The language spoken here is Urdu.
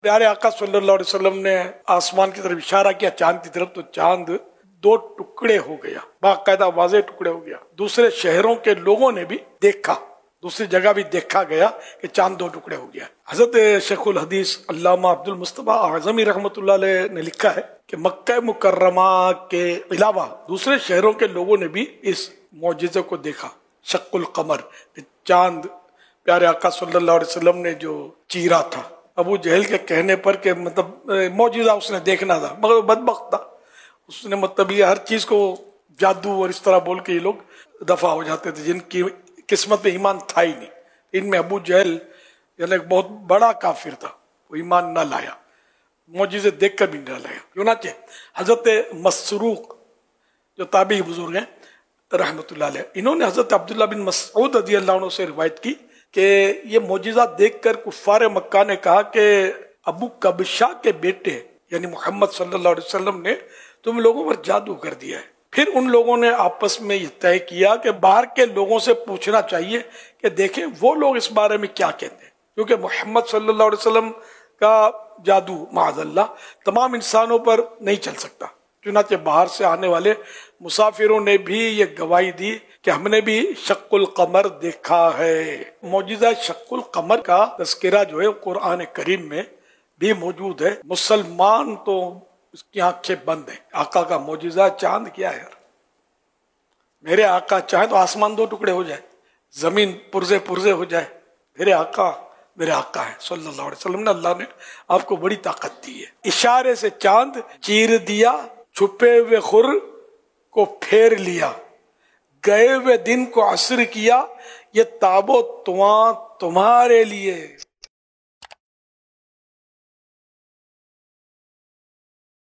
پیارے آقا صلی اللہ علیہ وسلم نے آسمان کی طرف اشارہ کیا، چاند کی طرف، تو چاند دو ٹکڑے ہو گیا، باقاعدہ واضح ٹکڑے ہو گیا۔ دوسرے شہروں کے لوگوں نے بھی دیکھا، دوسری جگہ بھی دیکھا گیا کہ چاند دو ٹکڑے ہو گیا۔ حضرت شیخ الحدیث علامہ عبد المصطفیٰ اعظمی رحمۃ اللہ علیہ نے لکھا ہے کہ مکہ مکرمہ کے علاوہ دوسرے شہروں کے لوگوں نے بھی اس معجزے کو دیکھا، شق القمر، چاند پیارے آقا صلی اللہ علیہ وسلم نے جو چیرا تھا، ابو جہل کے کہنے پر کہ مطلب معجزہ اس نے دیکھنا تھا، مگر وہ بدبخت تھا، اس نے مطلب یہ ہر چیز کو جادو اور اس طرح بول کے یہ لوگ دفع ہو جاتے تھے جن کی قسمت میں ایمان تھا ہی نہیں۔ ان میں ابو جہل یعنی ایک بہت بڑا کافر تھا، وہ ایمان نہ لایا، معجزے دیکھ کر بھی نہ لایا۔ چنانچہ حضرت مسروق جو تابعی بزرگ ہیں رحمۃ اللہ علیہ، انہوں نے حضرت عبداللہ بن مسعود رضی اللہ عنہ سے روایت کی کہ یہ معجزہ دیکھ کر کفار مکہ نے کہا کہ ابو کبشہ کے بیٹے یعنی محمد صلی اللہ علیہ وسلم نے تم لوگوں پر جادو کر دیا ہے۔ پھر ان لوگوں نے آپس میں یہ طے کیا کہ باہر کے لوگوں سے پوچھنا چاہیے کہ دیکھیں وہ لوگ اس بارے میں کیا کہتے ہیں، کیونکہ محمد صلی اللہ علیہ وسلم کا جادو معاذ اللہ تمام انسانوں پر نہیں چل سکتا۔ چنانچہ باہر سے آنے والے مسافروں نے بھی یہ گواہی دی کہ ہم نے بھی شق القمر دیکھا ہے۔ معجزہ شق القمر کا تذکرہ جو ہے قرآن کریم میں بھی موجود ہے۔ مسلمان تو اس کی آنکھیں بند ہیں۔ آقا کا معجزہ چاند کیا ہے یار، میرے آقا چاہے تو آسمان دو ٹکڑے ہو جائے، زمین پرزے پرزے ہو جائے، میرے آقا ہے صلی اللہ علیہ وسلم نے، اللہ نے آپ کو بڑی طاقت دی ہے۔ اشارے سے چاند چیر دیا، چھپے ہوئے خور کو پھیر لیا، گئے ہوئے دن کو عصر کیا، یہ تاب و تواں تمہارے لیے۔